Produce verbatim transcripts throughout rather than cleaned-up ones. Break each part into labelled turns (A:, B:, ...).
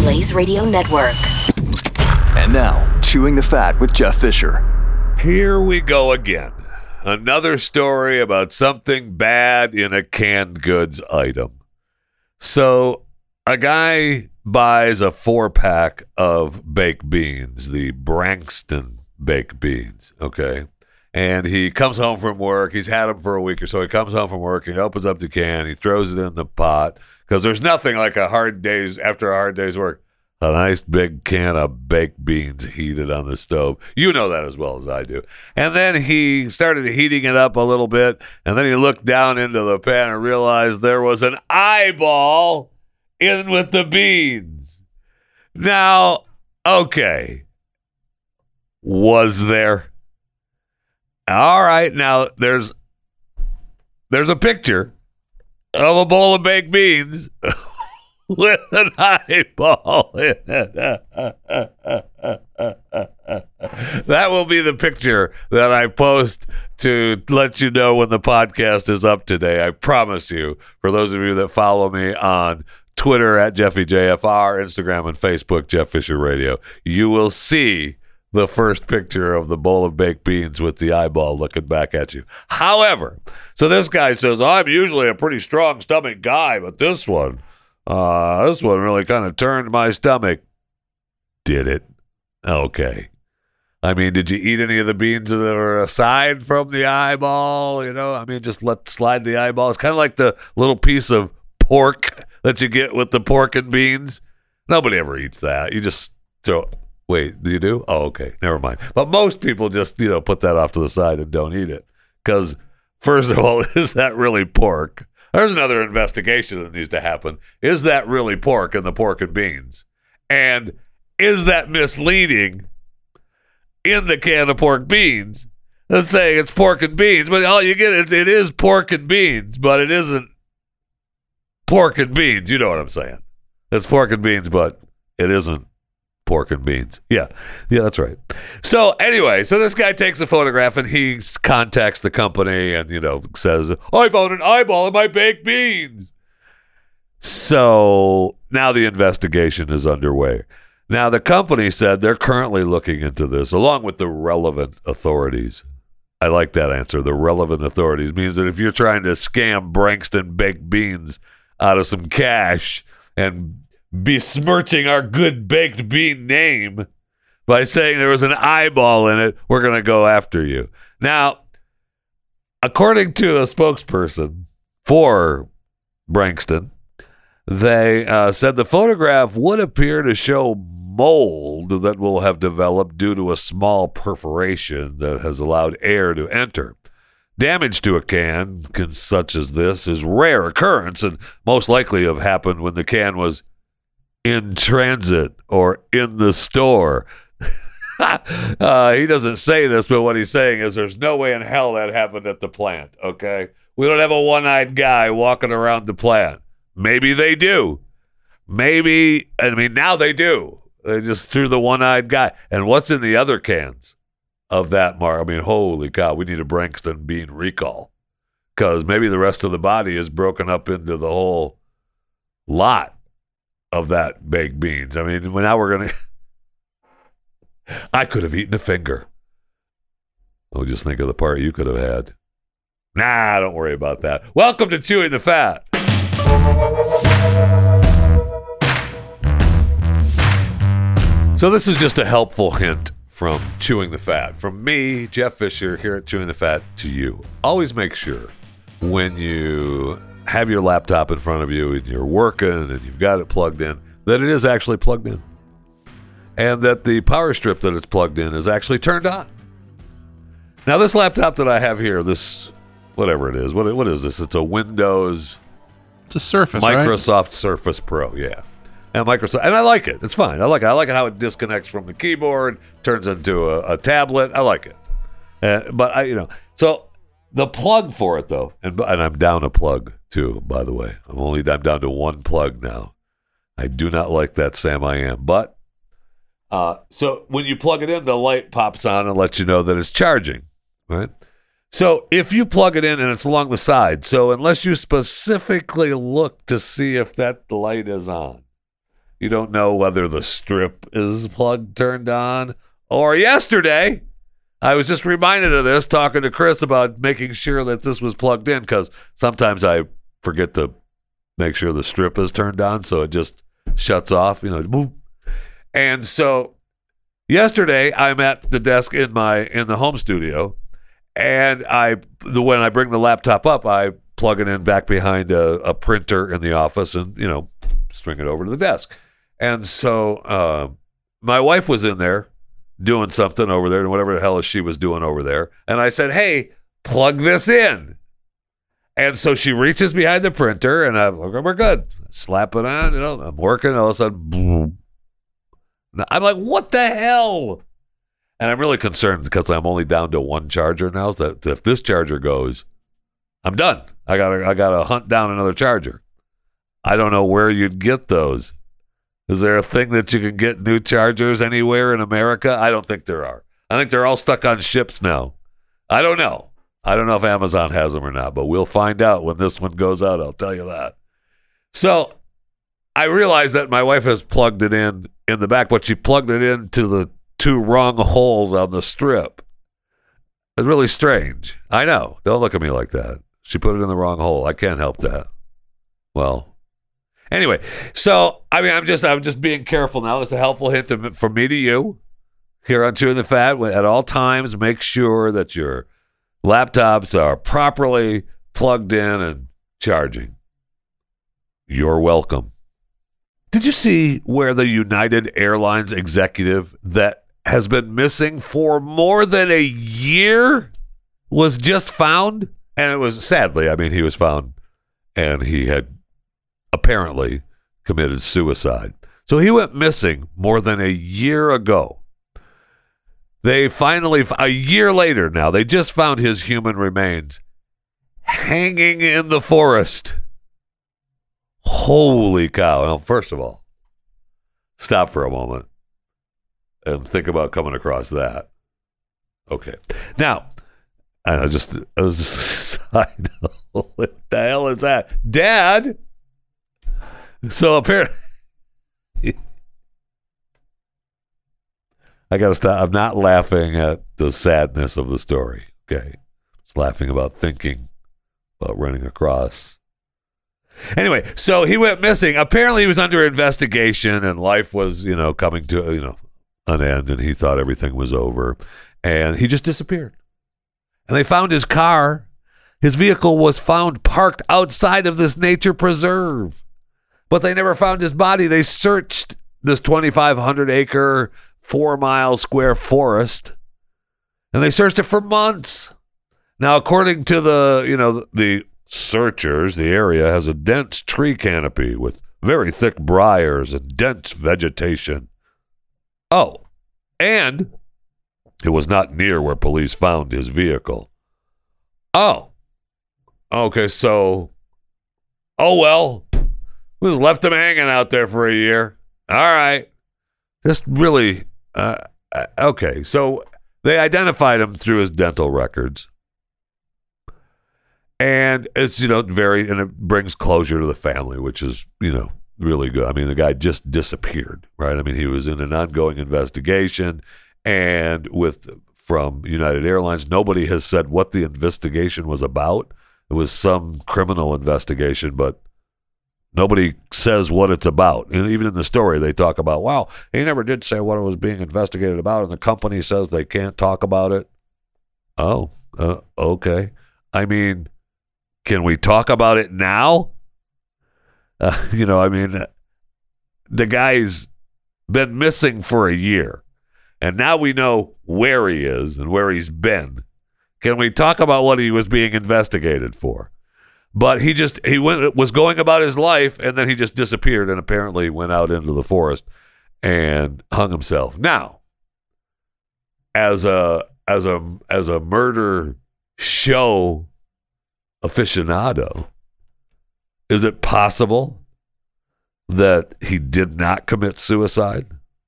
A: Blaze Radio Network.
B: And now, Chewing the Fat with Jeff Fisher.
C: Here we go again. Another story about something bad in a canned goods item. So, a guy buys a four-pack of baked beans, the Branxton baked beans, okay? And he comes home from work. He's had them for a week or so. He comes home from work, and he opens up the can. He throws it in the pot because there's nothing like a hard day's, after a hard day's work, a nice big can of baked beans heated on the stove. You know that as well as I do. And then he started heating it up a little bit, and then he looked down into the pan and realized there was an eyeball in with the beans. Now, okay, was there? All right, now there's there's a picture of a bowl of baked beans with an eyeball in it. That will be the picture that I post to let you know when the podcast is up today. I promise you, for those of you that follow me on Twitter at Jeffy J F R, Instagram and Facebook, Jeff Fisher Radio, you will see the first picture of the bowl of baked beans with the eyeball looking back at you. However, so this guy says, I'm usually a pretty strong stomach guy, but this one, uh, this one really kind of turned my stomach. Did it? Okay. I mean, did you eat any of the beans that were aside from the eyeball? You know, I mean, just let slide the eyeball. It's kind of like the little piece of pork that you get with the pork and beans. Nobody ever eats that. You just throw Wait, do you do? Oh, okay. Never mind. But most people just, you know, put that off to the side and don't eat it. Because, first of all, is that really pork? There's another investigation that needs to happen. Is that really pork in the pork and beans? And is that misleading in the can of pork beans? Let's say it's pork and beans, but all you get is it is pork and beans, but it isn't pork and beans. You know what I'm saying? It's pork and beans, but it isn't pork and beans. Yeah. Yeah, that's right. So anyway, so this guy takes a photograph and he contacts the company and, you know, says, I found an eyeball in my baked beans. So now the investigation is underway. Now the company said they're currently looking into this along with the relevant authorities. I like that answer. The relevant authorities means that if you're trying to scam Branxton baked beans out of some cash and besmirching our good baked bean name by saying there was an eyeball in it, we're going to go after you. Now, according to a spokesperson for Branxton, they uh, said the photograph would appear to show mold that will have developed due to a small perforation that has allowed air to enter. Damage to a can, can such as this, is rare occurrence and most likely have happened when the can was in transit or in the store. uh, he doesn't say this, but what he's saying is there's no way in hell that happened at the plant, okay? We don't have a one-eyed guy walking around the plant. Maybe they do. Maybe, I mean, now they do. They just threw the one-eyed guy. And what's in the other cans of that, Mark? I mean, holy cow, we need a Branxton bean recall because maybe the rest of the body is broken up into the whole lot of that baked beans. I mean, now we're going to... I could have eaten a finger. Oh, just think of the part you could have had. Nah, don't worry about that. Welcome to Chewing the Fat. So this is just a helpful hint from Chewing the Fat. From me, Jeff Fisher, here at Chewing the Fat, to you. Always make sure when you have your laptop in front of you and you're working and you've got it plugged in, that it is actually plugged in. And that the power strip that it's plugged in is actually turned on. Now this laptop that I have here, this, whatever it is, what what is this? It's a Windows...
D: It's a Surface,
C: Microsoft
D: right?
C: Surface Pro, yeah. And Microsoft, and I like it. It's fine. I like it. I like it how it disconnects from the keyboard, turns into a, a tablet. I like it. Uh, but I, you know, so the plug for it though, and and I'm down a plug too. By the way, I'm only I'm down to one plug now. I do not like that, Sam. I am, but uh, so when you plug it in, the light pops on and lets you know that it's charging, right? So if you plug it in and it's along the side, so unless you specifically look to see if that light is on, You don't know whether the strip is plugged, turned on. Or yesterday, I was just reminded of this talking to Chris about making sure that this was plugged in, because sometimes I forget to make sure the strip is turned on, so it just shuts off, you know. Boom. And so yesterday, I'm at the desk in my in the home studio, and I the when I bring the laptop up, I plug it in back behind a, a printer in the office, and you know, string it over to the desk. And so uh, my wife was in there doing something over there, and whatever the hell she was doing over there. And I said, "Hey, plug this in." And so she reaches behind the printer, and I'm like, "We're good." Slap it on, you know. I'm working, and all of a sudden, boom. I'm like, "What the hell?" And I'm really concerned because I'm only down to one charger now. So that if this charger goes, I'm done. I gotta, I gotta hunt down another charger. I don't know where you'd get those. Is there a thing that you can get new chargers anywhere in America? I don't think there are. I think they're all stuck on ships now. I don't know. I don't know if Amazon has them or not, but we'll find out when this one goes out. I'll tell you that. So I realized that my wife has plugged it in in the back, but she plugged it into the two wrong holes on the strip. It's really strange. I know. Don't look at me like that. She put it in the wrong hole. I can't help that. Well, anyway, so I mean, I'm just I'm just being careful now. It's a helpful hint to, from me to you here on Chewing the Fat. At all times, make sure that your laptops are properly plugged in and charging. You're welcome. Did you see where the United Airlines executive that has been missing for more than a year was just found? And it was, sadly, I mean, he was found and he had apparently committed suicide. So he went missing more than a year ago. They finally, a year later now, they just found his human remains hanging in the forest. Holy cow. Now, first of all, stop for a moment and think about coming across that. Okay. Now, I just, I was just, I know, what the hell is that? Dad? So apparently, I got to stop. I'm not laughing at the sadness of the story. Okay. Just laughing about thinking about running across. Anyway, so he went missing. Apparently he was under investigation and life was, you know, coming to, you know, an end, and he thought everything was over, and he just disappeared. And they found his car. His vehicle was found parked outside of this nature preserve. But they never found his body. They searched this twenty-five hundred acre, four mile square forest, and they searched it for months. Now, according to the, you know, the searchers, the area has a dense tree canopy with very thick briars and dense vegetation. Oh, and it was not near where police found his vehicle. Oh, okay, so, oh well, we just left him hanging out there for a year. All right. Just really, uh, okay, so they identified him through his dental records. And it's, you know, very, and it brings closure to the family, which is, you know, really good. I mean, the guy just disappeared, right? I mean, he was in an ongoing investigation, and with, from United Airlines, nobody has said what the investigation was about. It was some criminal investigation, but nobody says what it's about. And even in the story, they talk about, wow, he never did say what it was being investigated about, and the company says they can't talk about it. Oh, uh, okay. I mean, can we talk about it now? Uh, you know, I mean, the guy's been missing for a year, and now we know where he is and where he's been. Can we talk about what he was being investigated for? But he just, he went, was going about his life, and then he just disappeared and apparently went out into the forest and hung himself. Now, as a, as a, as a murder show aficionado, is it possible that he did not commit suicide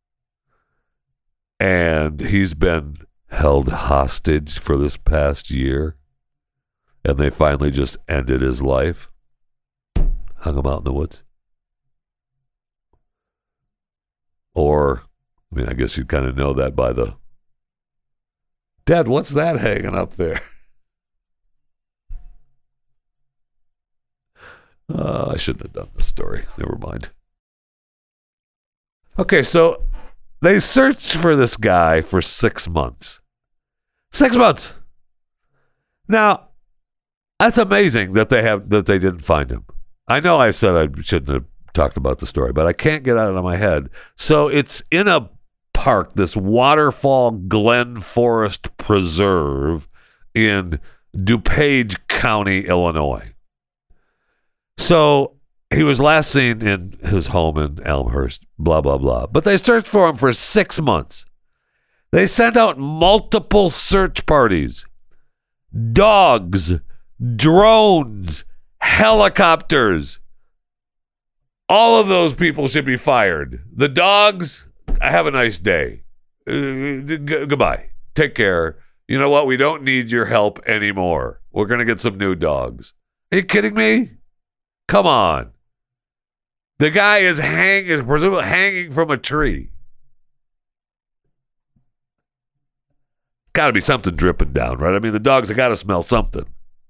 C: and he's been held hostage for this past year, and they finally just ended his life, hung him out in the woods? Or, I mean, I guess you kind of know that by the... Dad, what's that hanging up there? Uh, I shouldn't have done this story. Never mind. Okay, so they searched for this guy for six months. Six months. Now, that's amazing that they have that they didn't find him. I know I said I shouldn't have talked about the story, but I can't get it out of my head. So it's in a park, this Waterfall Glen Forest Preserve in DuPage County, Illinois. So he was last seen in his home in Elmhurst, blah, blah, blah. But they searched for him for six months. They sent out multiple search parties, dogs, drones, helicopters. All of those people should be fired. The dogs, have a nice day. Uh, g- goodbye. Take care. You know what? We don't need your help anymore. We're going to get some new dogs. Are you kidding me? Come on. The guy is hang is presumably hanging from a tree. Got to be something dripping down, right? I mean, the dogs have got to smell something.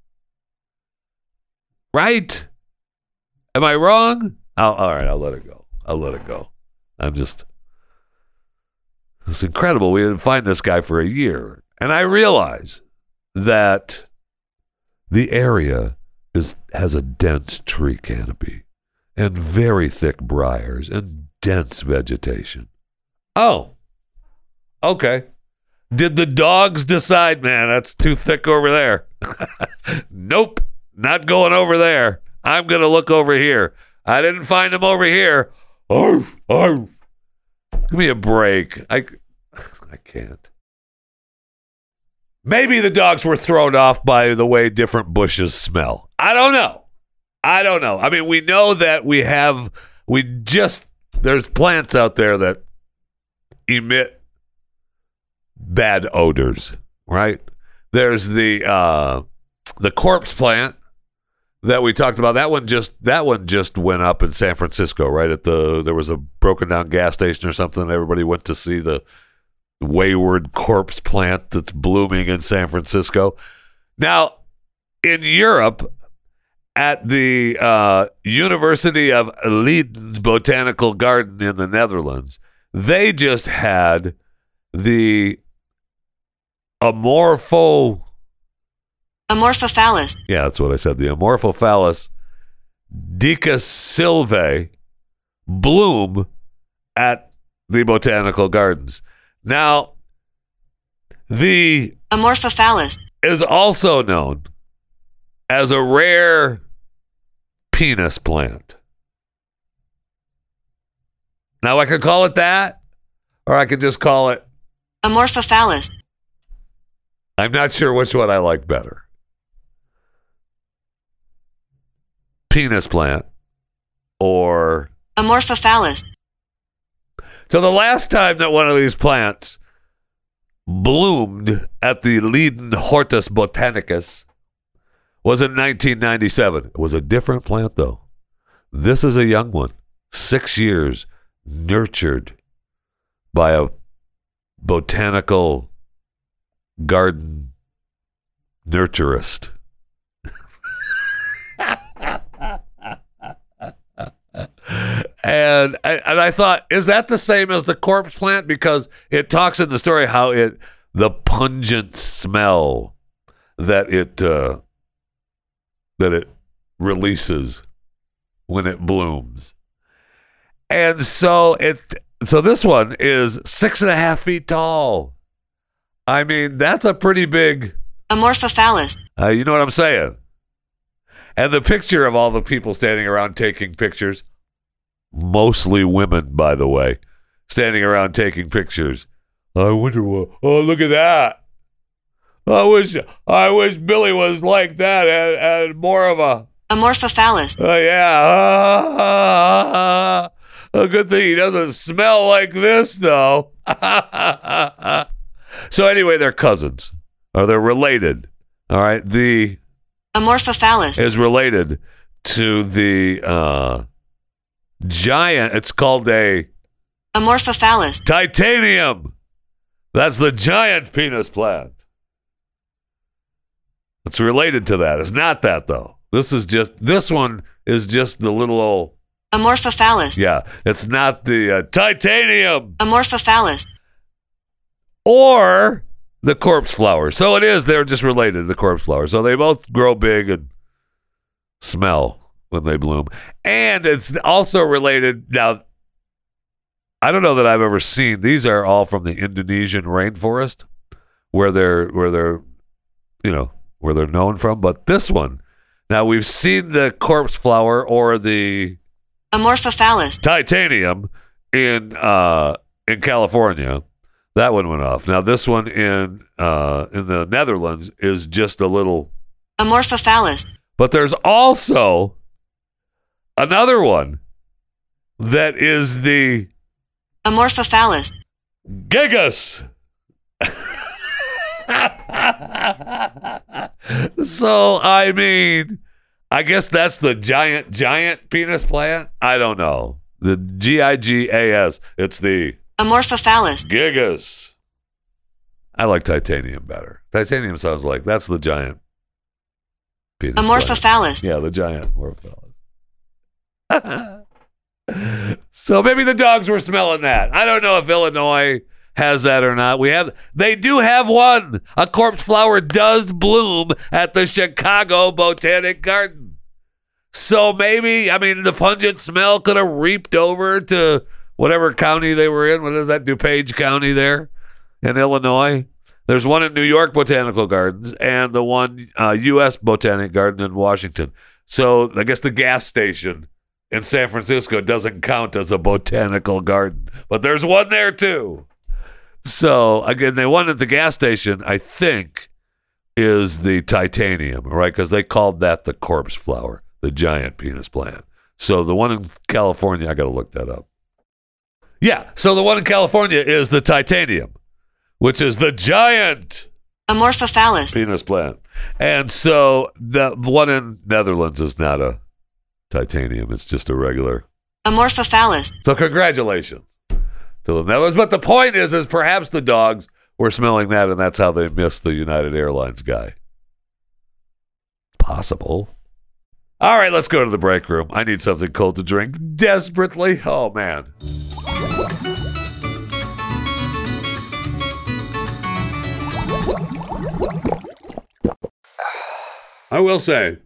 C: Right? Am I wrong? I'll, all right, I'll let it go. I'll let it go. I'm just... It's incredible. We didn't find this guy for a year. And I realize that the area is has a dense tree canopy and very thick briars and dense vegetation. Oh, okay. Did the dogs decide, man, that's too thick over there? Nope, not going over there. I'm going to look over here. I didn't find him over here. Oh, oh. Give me a break. I, I can't. Maybe the dogs were thrown off by the way different bushes smell. I don't know. I don't know. I mean, we know that we have, we just, there's plants out there that emit bad odors, right? There's the, uh, the corpse plant that we talked about. That one just, that one just went up in San Francisco, right? At the, there was a broken down gas station or something. Everybody went to see the wayward corpse plant that's blooming in San Francisco. Now, in Europe, at the uh, University of Leiden's Botanical Garden in the Netherlands, they just had the Amorpho...
A: Amorphophallus.
C: Yeah, that's what I said. The Amorphophallus Dicasylvae bloom at the Botanical Gardens. Now, the
A: Amorphophallus
C: is also known as a rare penis plant. Now, I could call it that, or I could just call it
A: Amorphophallus.
C: I'm not sure which one I like better. Penis plant or
A: Amorphophallus.
C: So the last time that one of these plants bloomed at the Leiden Hortus Botanicus was in nineteen ninety-seven. It was a different plant, though. This is a young one, six years, nurtured by a botanical garden nurturist. And and I thought, is that the same as the corpse plant? Because it talks in the story how it, the pungent smell that it uh, that it releases when it blooms. And so it so this one is six and a half feet tall. I mean, that's a pretty big
A: Amorphophallus.
C: Uh, you know what I'm saying? And the picture of all the people standing around taking pictures, mostly women, by the way, standing around taking pictures. I wonder what, oh, look at that. I wish, I wish Billy was like that and, and more of a...
A: Amorphophallus.
C: Oh, uh, yeah. A good thing he doesn't smell like this, though. So anyway, they're cousins, or they're related. All right, the
A: Amorphophallus
C: is related to the uh, giant. It's called a
A: Amorphophallus.
C: Titanium. That's the giant penis plant. It's related to that. It's not that, though. This is just, this one is just the little old,
A: Amorphophallus.
C: yeah, it's not the uh, titanium
A: Amorphophallus.
C: or the corpse flower. So it is, they're just related to the corpse flower. So they both grow big and smell when they bloom. And it's also related, now, I don't know that I've ever seen, these are all from the Indonesian rainforest where they're, where they're, you know, where they're known from. But this one, now we've seen the corpse flower or the
A: Amorphophallus.
C: titanium in uh, in California. That one went off. Now this one in uh, in the Netherlands is just a little.
A: Amorphophallus.
C: But there's also another one that is the
A: Amorphophallus.
C: gigas. So I mean, I guess that's the giant giant penis plant. I don't know. The G I G A S. It's the
A: Amorphophallus.
C: gigas. I like titanium better. Titanium sounds like that's the giant penis plant.
A: Amorphophallus.
C: Yeah, the giant amorphophallus. So maybe the dogs were smelling that. I don't know if Illinois has that or not. We have, they do have one. A corpse flower does bloom at the Chicago Botanic Garden. So maybe, I mean, the pungent smell could have reaped over to whatever county they were in. What is that? DuPage County there in Illinois. There's one in New York Botanical Gardens and the one uh, U S Botanic Garden in Washington. So I guess the gas station in San Francisco doesn't count as a botanical garden, but there's one there too. So again, the one at the gas station, I think, is the titanium, right? Because they called that the corpse flower, the giant penis plant. So the one in California, I got to look that up. Yeah, so the one in California is the titanium, which is the giant
A: Amorphophallus.
C: penis plant. And so the one in Netherlands is not a titanium. It's just a regular.
A: Amorphophallus.
C: So congratulations to the Netherlands. But the point is, is perhaps the dogs were smelling that, and that's how they missed the United Airlines guy. Possible. All right, let's go to the break room. I need something cold to drink desperately. Oh, man. I will say,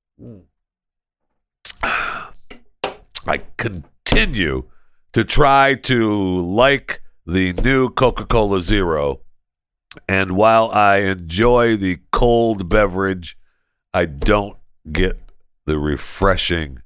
C: I continue to try to like the new Coca-Cola Zero. And while I enjoy the cold beverage, I don't get the refreshing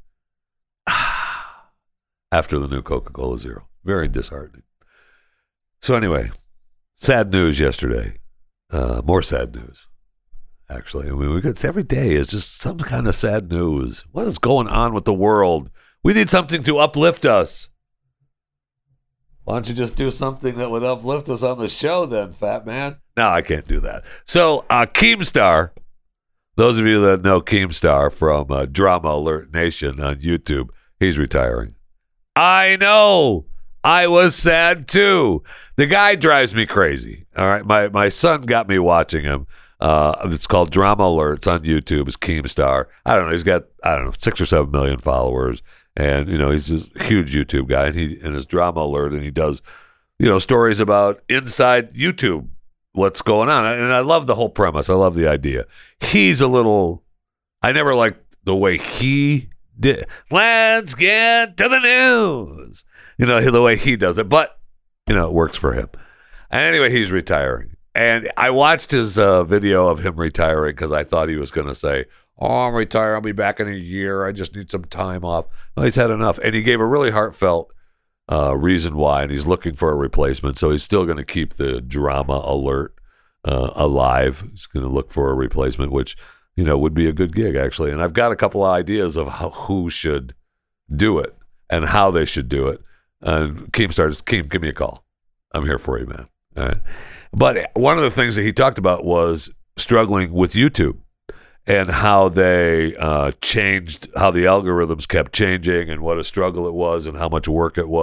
C: after the new Coca-Cola Zero. Very disheartening. So anyway, sad news yesterday. Uh, more sad news, actually. I mean, we get every day is just some kind of sad news. What is going on with the world? We need something to uplift us. Why don't you just do something that would uplift us on the show then, fat man? No, I can't do that. So, uh, Keemstar, those of you that know Keemstar from uh, Drama Alert Nation on YouTube, he's retiring. I know. I was sad too. The guy drives me crazy. All right, my my son got me watching him. Uh, it's called Drama Alerts on YouTube. It's Keemstar. I don't know. He's got I don't know six or seven million followers, and you know he's a huge YouTube guy. And he and his Drama Alert, and he does you know stories about inside YouTube, what's going on. And I love the whole premise. I love the idea. He's a little. I never liked the way he did. Let's get to the news. You know, the way he does it, but, you know, it works for him. And anyway, he's retiring. And I watched his uh, video of him retiring because I thought he was going to say, oh, I'm retired. I'll be back in a year. I just need some time off. Well, he's had enough. And he gave a really heartfelt uh, reason why, and he's looking for a replacement. So he's still going to keep the Drama Alert uh, alive. He's going to look for a replacement, which, you know, would be a good gig, actually. And I've got a couple of ideas of how, who should do it and how they should do it. And Keemstar, Keem, give me a call. I'm here for you, man. All right. But one of the things that he talked about was struggling with YouTube and how they uh, changed, how the algorithms kept changing and what a struggle it was and how much work it was.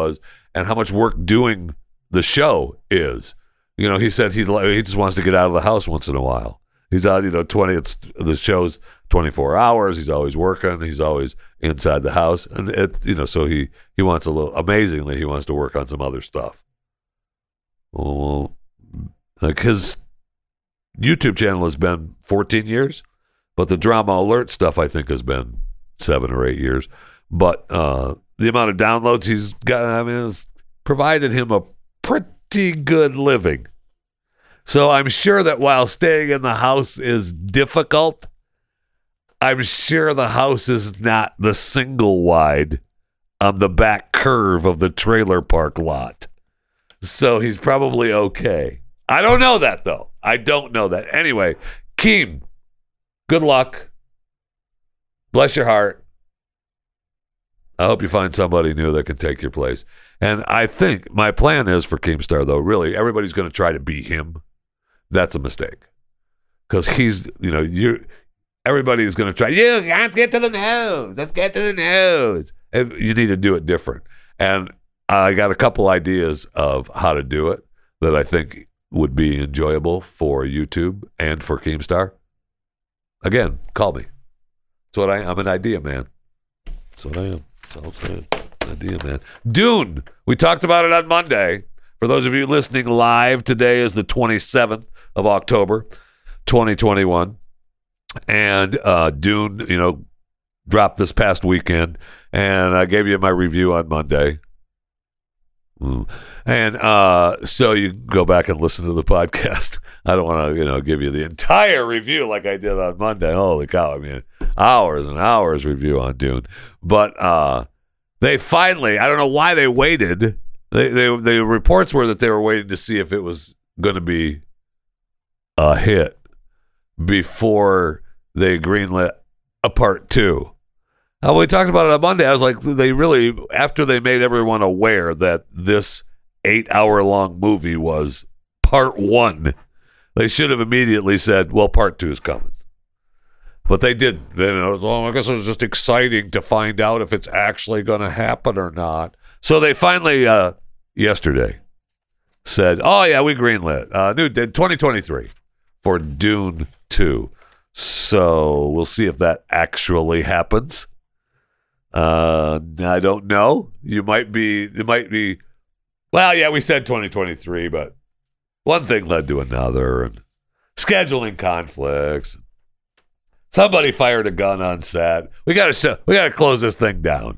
C: and how much work doing the show is. You know, he said he he just wants to get out of the house once in a while. He's out, you know, twenty. It's the show's twenty-four hours. He's always working. He's always inside the house, and it, you know, so he he wants a little. Amazingly, he wants to work on some other stuff. Well, like his YouTube channel has been fourteen years, but the Drama Alert stuff I think has been seven or eight years. But uh, the amount of downloads he's got, I mean, has provided him a pretty good living. So I'm sure that while staying in the house is difficult, I'm sure the house is not the single wide on the back curve of the trailer park lot. So he's probably okay. I don't know that, though. I don't know that. Anyway, Keem, good luck. Bless your heart. I hope you find somebody new that can take your place. And I think my plan is for Keemstar, though, really, everybody's going to try to be him. That's a mistake. Because he's, you know, you. Everybody's going to try, you, let's get to the news. Let's get to the news. And you need to do it different. And I got a couple ideas of how to do it that I think would be enjoyable for YouTube and for Keemstar. Again, call me. That's what I am. I'm an idea man. That's what I am. That's all I'm saying. Idea man. Dune. We talked about it on Monday. For those of you listening live, today is the twenty-seventh of October, twenty twenty-one. And uh, Dune, you know, dropped this past weekend. And I gave you my review on Monday. Mm. And uh, so you can go back and listen to the podcast. I don't want to, you know, give you the entire review like I did on Monday. Holy cow. I mean, hours and hours review on Dune. But uh, they finally, I don't know why they waited. They, they, the reports were that they were waiting to see if it was going to be a hit before they greenlit a part two. Now, we talked about it on Monday. I was like, they really, after they made everyone aware that this eight-hour-long movie was part one, they should have immediately said, well, part two is coming. But they didn't. You know, well, I guess it was just exciting to find out if it's actually going to happen or not. So they finally, uh, yesterday, said, oh, yeah, we greenlit. Uh, new twenty twenty-three for Dune two. So we'll see if that actually happens. Uh, I don't know. You might be, it might be, well, yeah, we said twenty twenty-three, but one thing led to another, and scheduling conflicts. Somebody fired a gun on set. We gotta sh- we gotta close this thing down.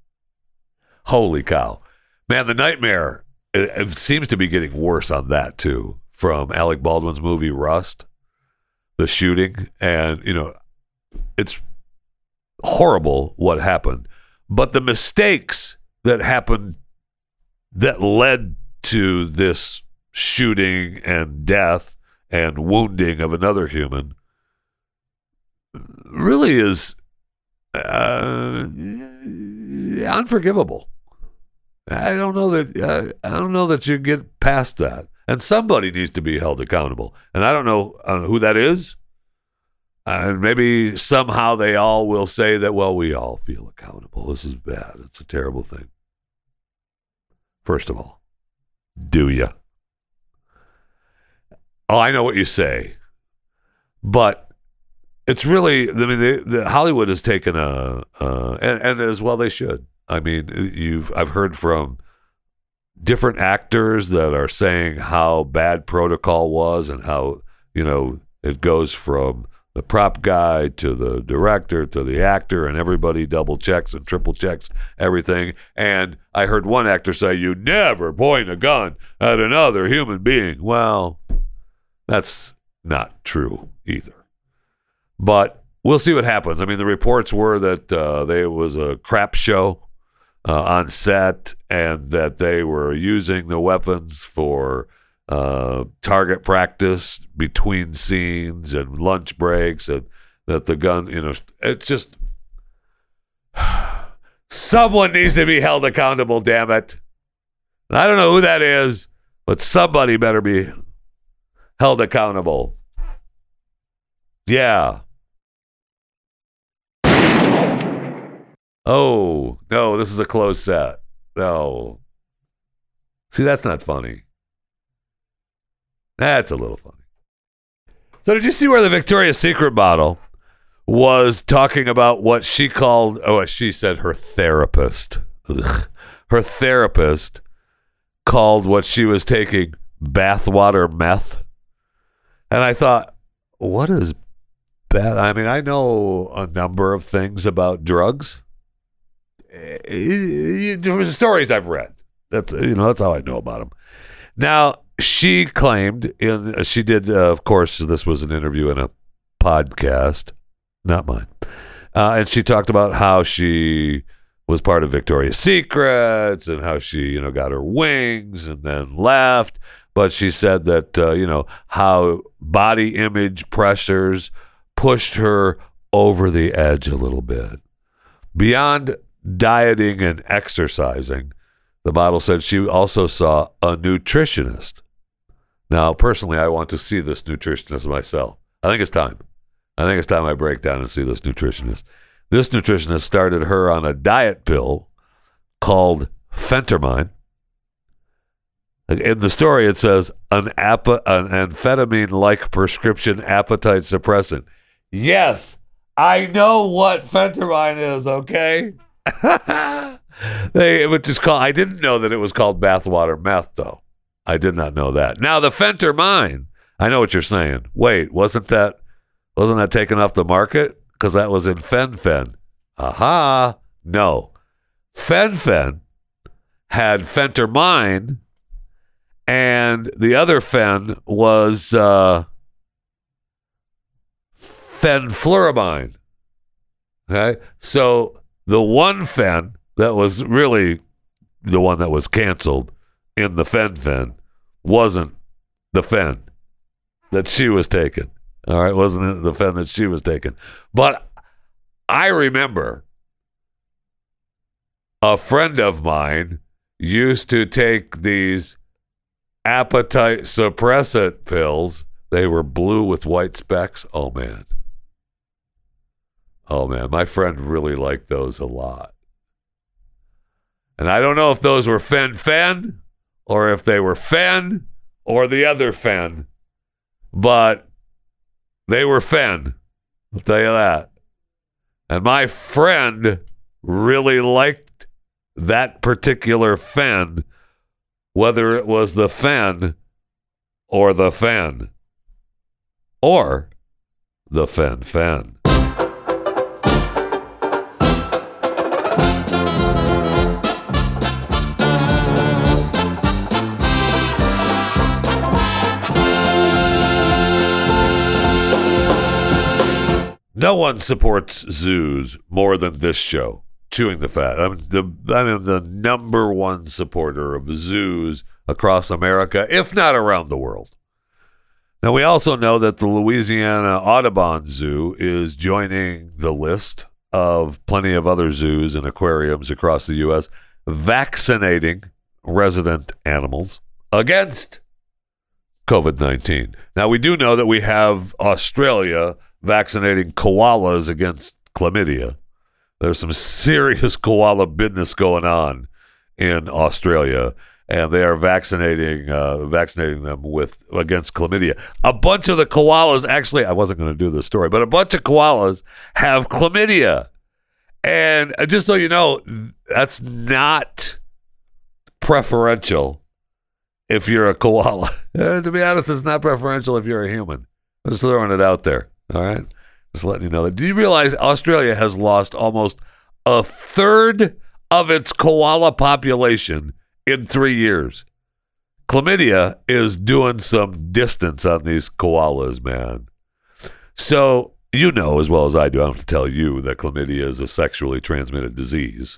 C: Holy cow, man! The nightmare it, it seems to be getting worse on that too. From Alec Baldwin's movie Rust, the shooting, and you know, it's horrible what happened, but the mistakes that happened that led to this shooting and death and wounding of another human really is uh, unforgivable. I don't know that uh, I don't know that you get past that, and somebody needs to be held accountable. And I don't know uh, who that is. And maybe somehow they all will say that, well, we all feel accountable. This is bad. It's a terrible thing. First of all, do you? Oh, I know what you say, but it's really, I mean, the, the Hollywood has taken a, uh, and, and as well they should. I mean, you've I've heard from different actors that are saying how bad protocol was and how, you know, it goes from the prop guy to the director to the actor, and everybody double checks and triple checks everything. And I heard one actor say, you never point a gun at another human being. Well, that's not true either. But we'll see what happens. I mean, the reports were that uh, there was a crap show uh, on set, and that they were using the weapons for uh, target practice between scenes and lunch breaks, and that the gun, you know, it's just someone needs to be held accountable, damn it. And I don't know who that is, but somebody better be held accountable. Yeah. Oh, no, this is a closed set. No. See, that's not funny. That's a little funny. So did you see where the Victoria's Secret model was talking about what she called, oh, she said her therapist. Ugh. Her therapist called what she was taking bathwater meth. And I thought, what is bath? I mean, I know a number of things about drugs. There's stories I've read. That's, you know, that's how I know about them. Now, she claimed, in she did, uh, of course, this was an interview in a podcast, not mine. Uh, and she talked about how she was part of Victoria's Secrets and how she, you know, got her wings and then left. But she said that, uh, you know, how body image pressures pushed her over the edge a little bit. Beyond dieting and exercising, the model said she also saw a nutritionist. Now, personally, I want to see this nutritionist myself. I think it's time. I think it's time I break down and see this nutritionist. This nutritionist started her on a diet pill called Phentermine. In the story, it says an, apa, an amphetamine-like prescription appetite suppressant. Yes, I know what Phentermine is, okay? They, which is called, I didn't know that it was called bathwater meth, though. I did not know that. Now, the Phentermine, I know what you're saying. Wait, wasn't that wasn't that taken off the market? Because that was in Fen-Phen. Aha. No. Fen-Phen had Phentermine, and the other Fen was uh, Fenfluramine. Okay? So the one Fen that was really the one that was canceled in the Fen-Phen wasn't the Fen that she was taking. All right, wasn't it the Fen that she was taking? But I remember a friend of mine used to take these appetite suppressant pills. They were blue with white specks. Oh, man. Oh, man. My friend really liked those a lot. And I don't know if those were Fen-Phen or if they were Fen or the other Fen, but they were Fen. I'll tell you that. And my friend really liked that particular Fen, whether it was the Fen or the Fen or the Fen-Phen. No one supports zoos more than this show, Chewing the Fat. I'm the I'm the number one supporter of zoos across America, if not around the world. Now, we also know that the Louisiana Audubon Zoo is joining the list of plenty of other zoos and aquariums across the U S vaccinating resident animals against covid nineteen. Now, we do know that we have Australia vaccinating koalas against chlamydia. There's some serious koala business going on in Australia, and they are vaccinating uh, vaccinating them with against chlamydia. A bunch of the koalas, actually, I wasn't going to do this story, but a bunch of koalas have chlamydia. And just so you know, that's not preferential if you're a koala. And to be honest, it's not preferential if you're a human. I'm just throwing it out there. All right, just letting you know that. Do you realize Australia has lost almost a third of its koala population in three years? Chlamydia is doing some distance on these koalas, man. So you know as well as I do, I don't have to tell you that chlamydia is a sexually transmitted disease.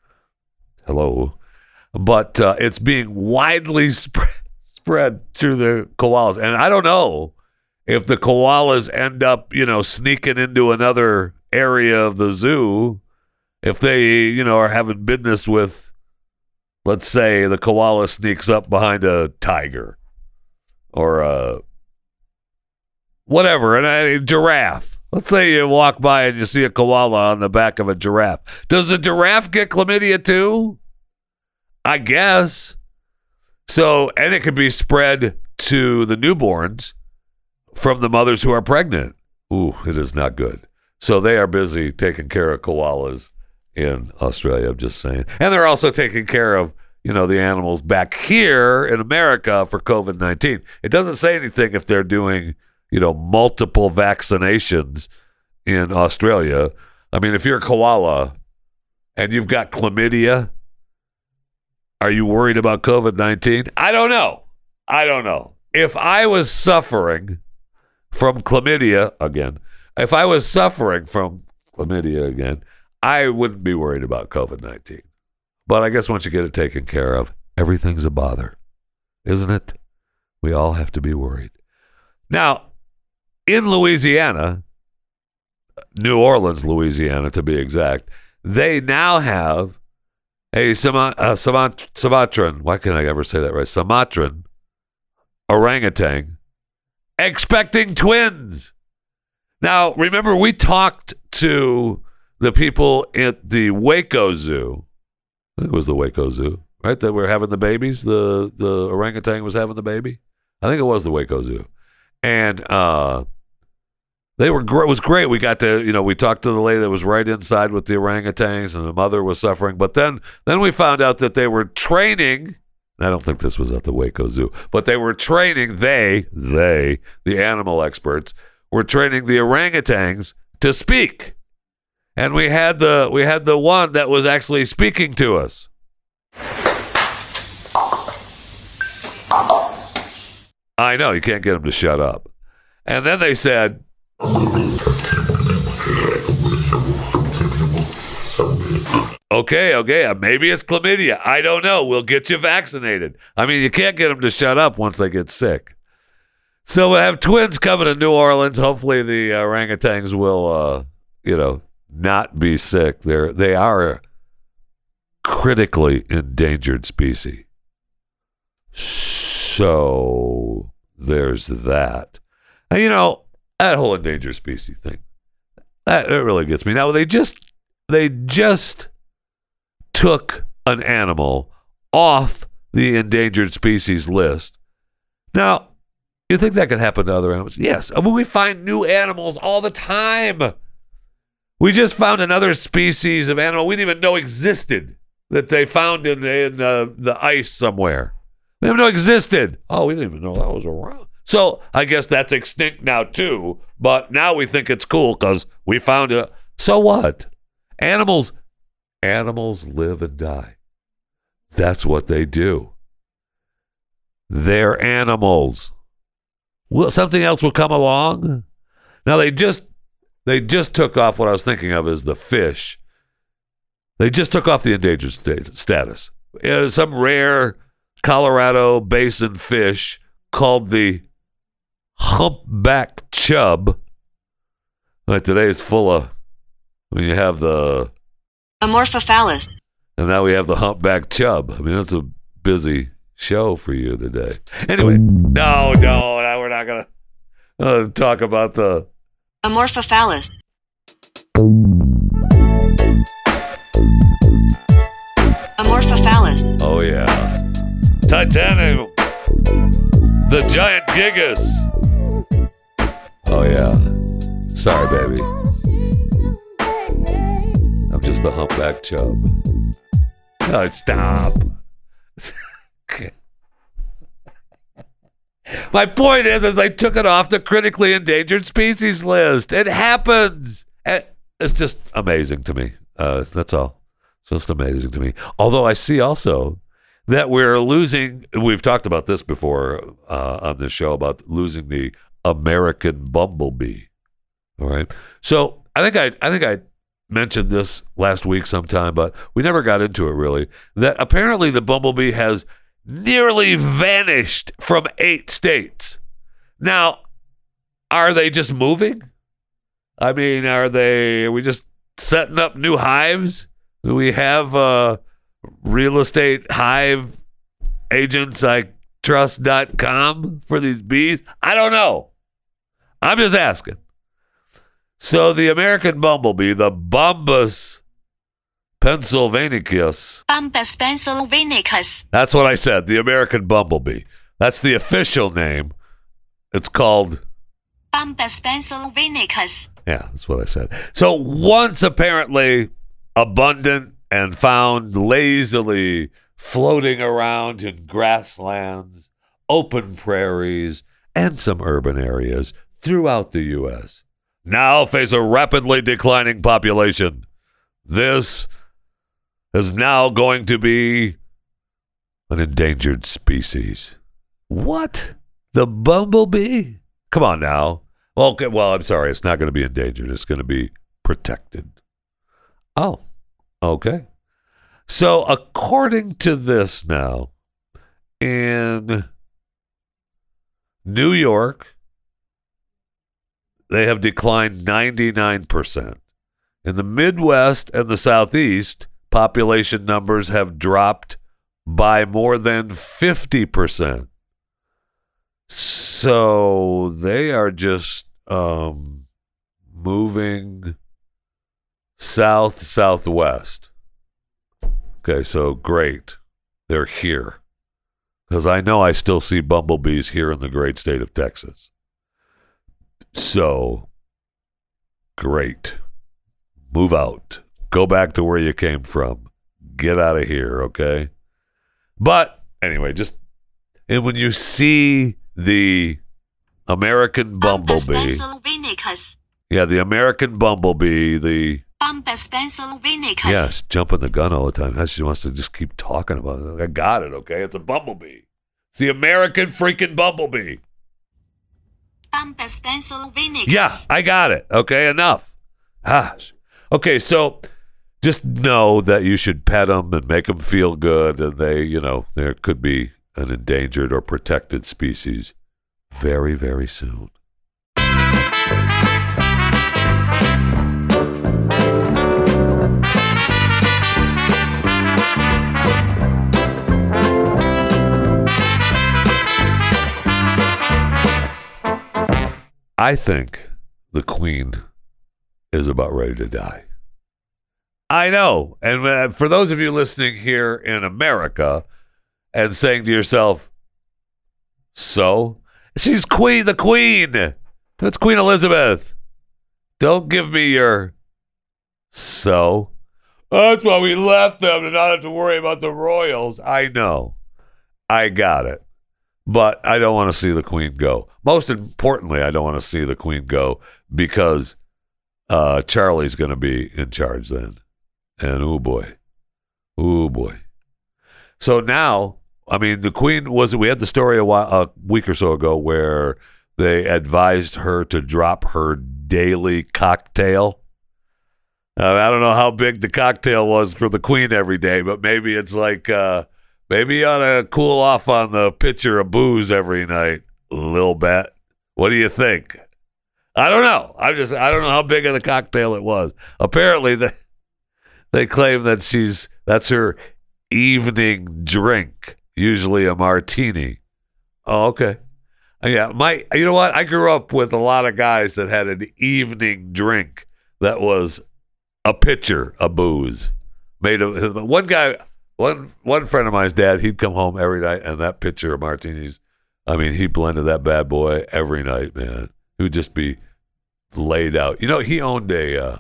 C: Hello. But uh, it's being widely spread, spread through the koalas. And I don't know if the koalas end up, you know, sneaking into another area of the zoo, if they, you know, are having business with, let's say, the koala sneaks up behind a tiger or a whatever, and a giraffe. Let's say you walk by and you see a koala on the back of a giraffe. Does the giraffe get chlamydia too? I guess. So, and it could be spread to the newborns from the mothers who are pregnant. Ooh, it is not good. So they are busy taking care of koalas in Australia, I'm just saying. And they're also taking care of, you know, the animals back here in America for COVID nineteen. It doesn't say anything if they're doing, you know, multiple vaccinations in Australia. I mean, if you're a koala and you've got chlamydia, are you worried about COVID nineteen? I don't know. I don't know. If I was suffering from chlamydia again, if I was suffering from chlamydia again, I wouldn't be worried about COVID nineteen. But I guess once you get it taken care of, everything's a bother, isn't it? We all have to be worried. Now, in Louisiana, New Orleans, Louisiana, to be exact, they now have a, Suma, a Sumat- Sumatran, why can't I ever say that right? Sumatran orangutan expecting twins. Now, remember, we talked to the people at the Waco Zoo. I think it was the Waco Zoo, right? That were having the babies. The the orangutan was having the baby. I think it was the Waco Zoo, and uh, they were gr- it was great. We got to, you know, we talked to the lady that was right inside with the orangutans, and the mother was suffering. But then then we found out that they were training. I don't think this was at the Waco Zoo, but they were training. They they the animal experts were training the orangutans to speak. And we had the we had the one that was actually speaking to us. I know, you can't get him to shut up. And then they said, okay, okay, maybe it's chlamydia. I don't know. We'll get you vaccinated. I mean, you can't get them to shut up once they get sick. So we'll have twins coming to New Orleans. Hopefully the orangutans will, uh, you know, not be sick. They're they are a critically endangered species. So there's that. And, you know, that whole endangered species thing, that it really gets me. Now they just they just took an animal off the endangered species list. Now, you think that could happen to other animals? Yes. I mean, we find new animals all the time. We just found another species of animal we didn't even know existed that they found in, in uh, the ice somewhere. We didn't even know existed. Oh, we didn't even know that was around. So I guess that's extinct now too, but now we think it's cool because we found it. So what? Animals, animals live and die. That's what they do. They're animals. Will something else will come along? Now they just They just took off what I was thinking of as the fish. They just took off the endangered state, status. Uh, some rare Colorado basin fish called the humpback chub. Like today is full of, when you have the...
A: Amorphophallus.
C: And now we have the humpback chub. I mean, that's a busy show for you today. Anyway, no, no, no we're not going to uh, talk about the...
A: Amorphophallus. Amorphophallus.
C: Oh, yeah. Titanic. The giant gigas. Oh, yeah. Sorry, baby. I'm just the humpback chub. Oh, stop. My point is, is they took it off the critically endangered species list. It happens. And it's just amazing to me. Uh, that's all. It's just amazing to me. Although I see also that we're losing, we've talked about this before uh, on this show, about losing the American bumblebee. All right. So I think I, I think I mentioned this last week sometime, but we never got into it really, that apparently the bumblebee has nearly vanished from eight states. Now, are they just moving? I mean, are they, are we just setting up new hives? Do we have uh, real estate hive agents like trust dot com for these bees? I don't know. I'm just asking. So the American bumblebee, the Bombus Pennsylvanicus.
D: Bombus pennsylvanicus.
C: That's what I said, the American bumblebee. That's the official name. It's called...
D: Bombus pennsylvanicus.
C: Yeah, that's what I said. So once apparently abundant and found lazily floating around in grasslands, open prairies, and some urban areas throughout the U S, now face a rapidly declining population. This is now going to be an endangered species. What? The bumblebee? Come on now. Okay, well, I'm sorry. It's not going to be endangered. It's going to be protected. Oh, okay. So according to this now, in New York, they have declined ninety-nine percent. In the Midwest and the Southeast, population numbers have dropped by more than fifty percent. So they are just um, moving south, southwest. Okay, so great. They're here. Because I know I still see bumblebees here in the great state of Texas. So, great. Move out. Go back to where you came from. Get out of here, okay? But, anyway, just, and when you see the American bumblebee, yeah, the American bumblebee, the
D: Bombus pennsylvanicus.
C: yes, jumping the gun all the time. She wants to just keep talking about it. I got it, okay? It's a bumblebee. It's the American freaking bumblebee.
D: Bombus pennsylvanicus.
C: Yeah, I got it. Okay, enough. Gosh. Okay, so just know that you should pet them and make them feel good, and they, you know, there could be an endangered or protected species very, very soon. I think the Queen is about ready to die. I know. And uh, for those of you listening here in America and saying to yourself, so? She's Queen, the Queen. That's Queen Elizabeth. Don't give me your so. That's why we left them to not have to worry about the royals. I know. I got it. But I don't want to see the Queen go. Most importantly, I don't want to see the Queen go because uh, Charlie's going to be in charge then. And oh boy. Oh boy. So now, I mean, the Queen was, we had the story a, while, a week or so ago where they advised her to drop her daily cocktail. Uh, I don't know how big the cocktail was for the Queen every day, but maybe it's like, uh, maybe you ought to cool off on the pitcher of booze every night, Lil Bet. What do you think? I don't know. I just I don't know how big of the cocktail it was. Apparently, they they claim that she's that's her evening drink, usually a martini. Oh, okay. Yeah, my you know what? I grew up with a lot of guys that had an evening drink that was a pitcher of booze made of one guy. One one friend of mine's dad, he'd come home every night, and that pitcher of martinis, I mean, he blended that bad boy every night, man. He would just be laid out. You know, he owned a uh,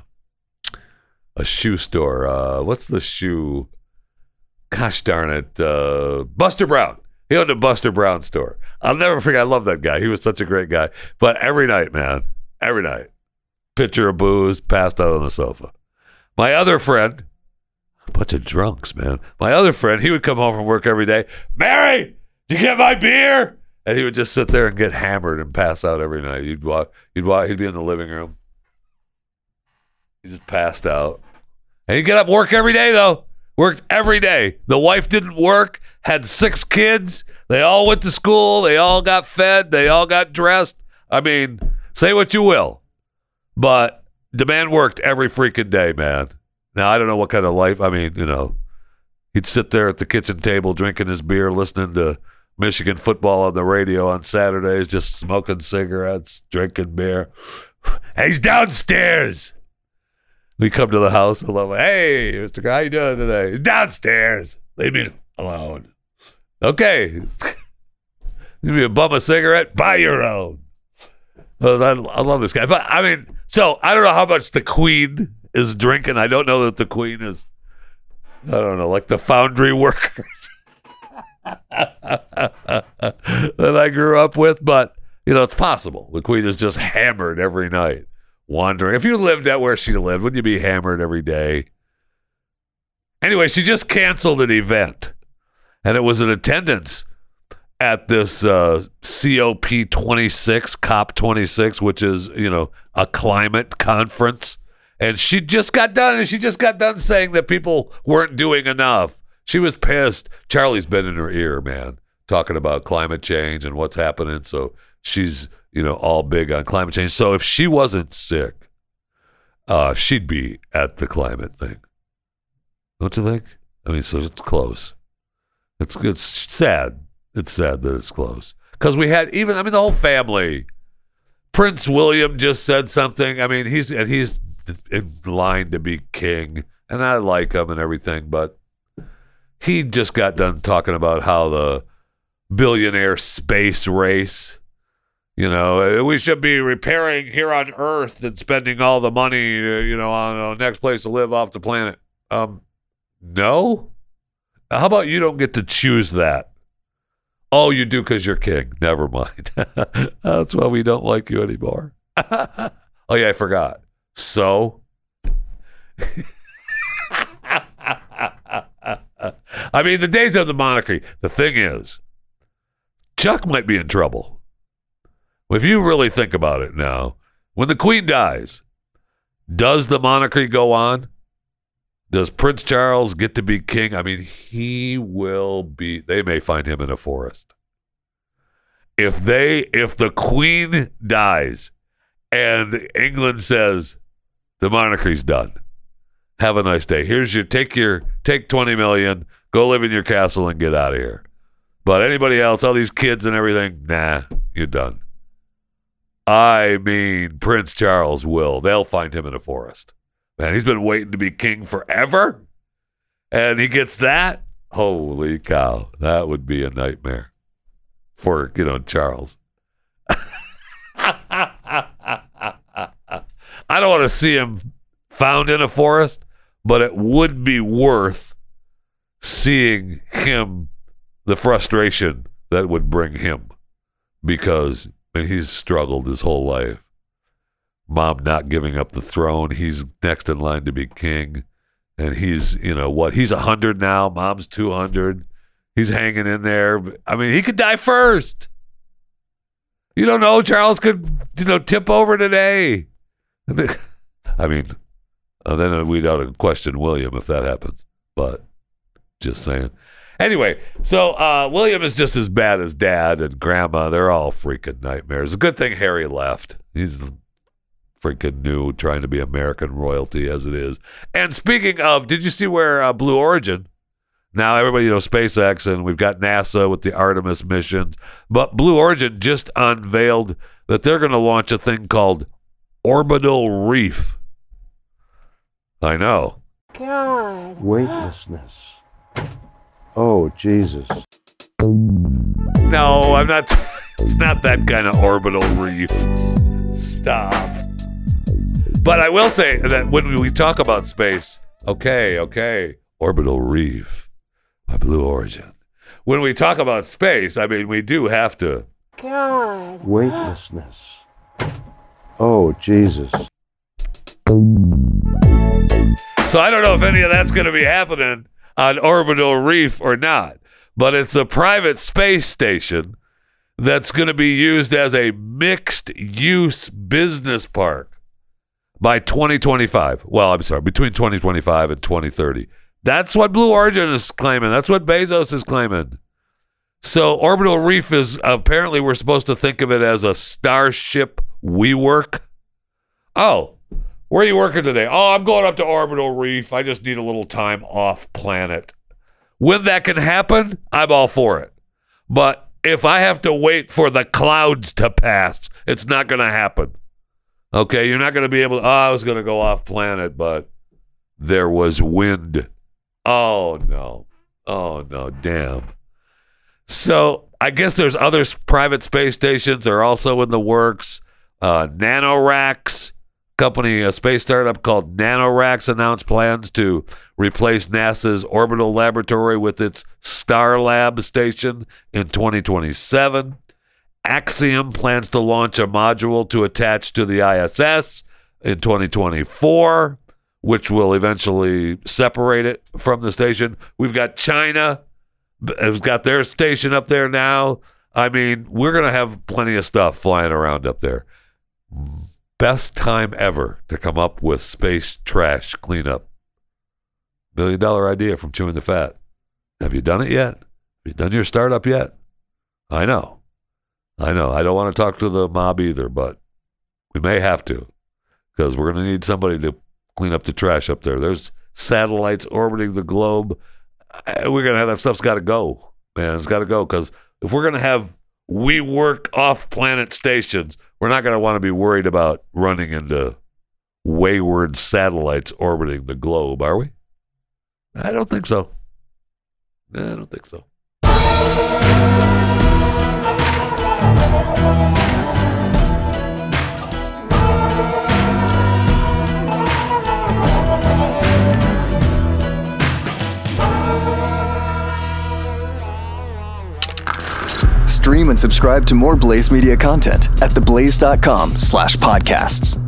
C: a shoe store. Uh, what's the shoe? Gosh darn it, uh, Buster Brown. He owned a Buster Brown store. I'll never forget. I love that guy. He was such a great guy. But every night, man, every night, pitcher of booze, passed out on the sofa. My other friend. A bunch of drunks, man. My other friend, he would come home from work every day. Mary, did you get my beer? And he would just sit there and get hammered and pass out every night. He'd walk, he'd walk, he'd be in the living room. He just passed out. And he'd get up, work every day though. Worked every day. The wife didn't work, had six kids. They all went to school. They all got fed. They all got dressed. I mean, say what you will. But the man worked every freaking day, man. Now, I don't know what kind of life. I mean, you know, he'd sit there at the kitchen table drinking his beer, listening to Michigan football on the radio on Saturdays, just smoking cigarettes, drinking beer. And he's downstairs. We come to the house. I love, hey, Mister Guy, how you doing today? He's downstairs. Leave me alone. Okay. Give me a bum a cigarette. Buy your own. I, I love this guy. But I mean, so I don't know how much the Queen is drinking. I don't know that the Queen is, I don't know, like the foundry workers that I grew up with. But, you know, it's possible. The Queen is just hammered every night. Wandering. If you lived at where she lived, wouldn't you be hammered every day? Anyway, she just canceled an event, and it was an attendance at this uh, C O P twenty-six, COP twenty-six, which is, you know, a climate conference. And she just got done, and she just got done saying that people weren't doing enough. She was pissed. Charlie's been in her ear, man, talking about climate change and what's happening. So she's, you know, all big on climate change. So if she wasn't sick, uh, she'd be at the climate thing. Don't you think? I mean, so it's close. It's it's sad. It's sad that it's close. Because we had even, I mean, the whole family. Prince William just said something. I mean, he's and he's in line to be king, and I like him and everything, but he just got done talking about how the billionaire space race, you know, we should be repairing here on Earth and spending all the money, you know, on the next place to live off the planet. Um, no? How about you don't get to choose that? Oh, you do because you're king. Never mind. That's why we don't like you anymore. Oh, yeah, I forgot. So? I mean, the days of the monarchy, the thing is, Chuck might be in trouble. If you really think about it now, when the Queen dies, does the monarchy go on? Does Prince Charles get to be king? I mean, he will be, they may find him in a forest. If they, if the Queen dies and England says, the monarchy's done, have a nice day. Here's your, take your, take twenty million, go live in your castle and get out of here. But anybody else, all these kids and everything, nah, you're done. I mean, Prince Charles will. They'll find him in a forest. Man, he's been waiting to be king forever. And he gets that? Holy cow. That would be a nightmare for, you know, Charles. I don't want to see him found in a forest, but it would be worth seeing him, the frustration that would bring him, because I mean, he's struggled his whole life. Mom not giving up the throne. He's next in line to be king. And he's, you know, what? He's one hundred now. Mom's two hundred. He's hanging in there. I mean, he could die first. You don't know. Charles could, you know, tip over today. I mean, uh, then we'd ought to question William if that happens. But just saying. Anyway, so uh, William is just as bad as Dad and Grandma. They're all freaking nightmares. A good thing Harry left. He's freaking new, trying to be American royalty as it is. And speaking of, did you see where uh, Blue Origin? Now everybody knows SpaceX, and we've got NASA with the Artemis missions. But Blue Origin just unveiled that they're going to launch a thing called Orbital Reef. I know.
E: God. Weightlessness. Oh, Jesus.
C: No, I'm not. It's not that kind of orbital reef. Stop. But I will say that when we talk about space, okay, okay, Orbital Reef by Blue Origin. When we talk about space, I mean, we do have to.
E: God. Weightlessness. Oh, Jesus.
C: So I don't know if any of that's going to be happening on Orbital Reef or not, but it's a private space station that's going to be used as a mixed-use business park by twenty twenty-five. Well, I'm sorry, between twenty twenty-five and twenty thirty. That's what Blue Origin is claiming. That's what Bezos is claiming. So Orbital Reef is, apparently we're supposed to think of it as a Starship WeWork. Oh, where are you working today? Oh, I'm going up to Orbital Reef. I just need a little time off planet. When that can happen, I'm all for it. But if I have to wait for the clouds to pass, it's not going to happen. Okay, you're not going to be able to, oh, I was going to go off planet, but there was wind. Oh, no. Oh, no, damn. So I guess there's other s- private space stations are also in the works. Uh, NanoRacks, company, a space startup called NanoRacks announced plans to replace NASA's orbital laboratory with its Starlab station in twenty twenty-seven. Axiom plans to launch a module to attach to the I S S in twenty twenty-four, which will eventually separate it from the station. We've got China has got their station up there now. I mean, we're going to have plenty of stuff flying around up there. Best time ever to come up with space trash cleanup. Million dollar idea from Chewing the Fat. Have you done it yet? Have you done your startup yet? I know. I know. I don't want to talk to the mob either, but we may have to because we're going to need somebody to clean up the trash up there. There's satellites orbiting the globe. We're going to have that stuff's got to go, man. It's got to go because if we're going to have we work off-planet stations, we're not going to want to be worried about running into wayward satellites orbiting the globe, are we? I don't think so. I don't think so.
B: Stream and subscribe to more Blaze Media content at theblaze.com slash podcasts.